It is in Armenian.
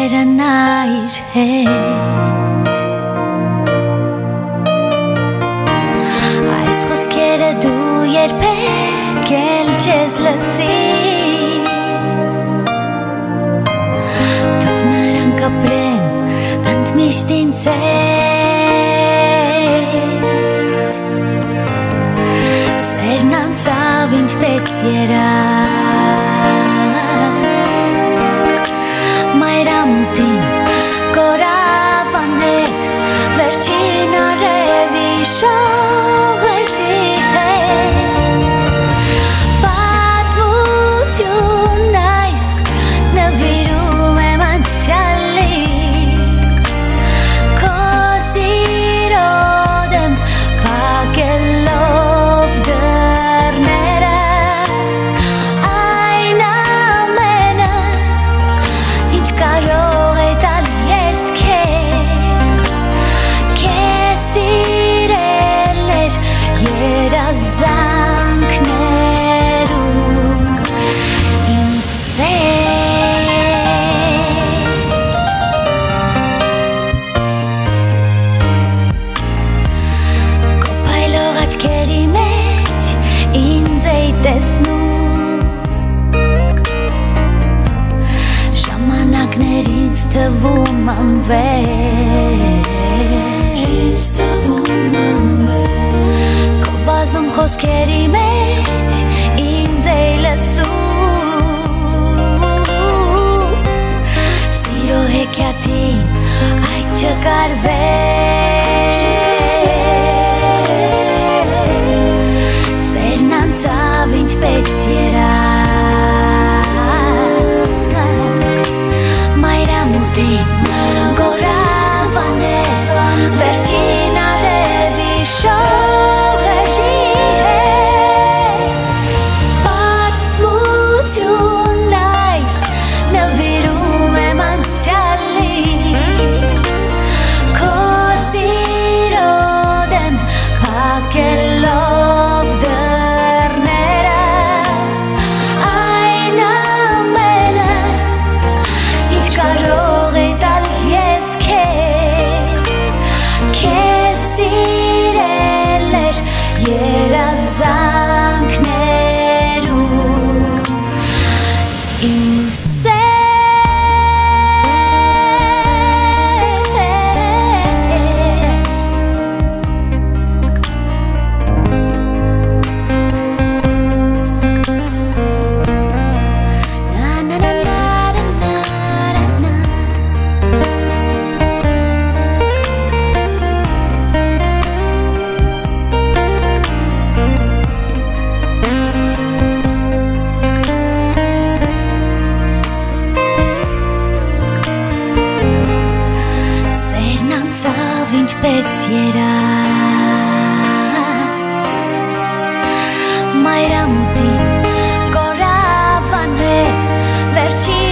երանայր հետ Այս խոսքերը դու երբեք էլ չես լսի Թող նրանք ապրեն ընդմիշտ ինձ հետ Սերն անցավ ինչպես երաս Մայրամուտին կորավ անհետ Վերջին արևի շողերի հետ Պատմություն այս նվիրում եմ անցյալին Քո սիրո դեմ փակելով դռները Այն ամենը ինչ կարող է տալ ես քեզ սիրել էր երազանքներում իմ Կոփայլող աչքերի մեջ ինձ էի տեսնում Ժամանակներից թվում անվեր Քո բազում խոսքերի մեջ ինձ էի լսում Սիրո հեքիաթին այդ չկար վեր Սերն անցավ ինչպես երաս Մայրամուտին կորավ անհետ Վերջին արևի շողերի հետ Պատմություն այս նվիրում եմ անցյալին Քո սիրո դեմ փակելով դռները Այն ամենը ինչ կարող է տալ ես քեզ սիրել էր երազանքներում իմ ինչպես երաս Մայրամուտին կորավ անհետ Վերջին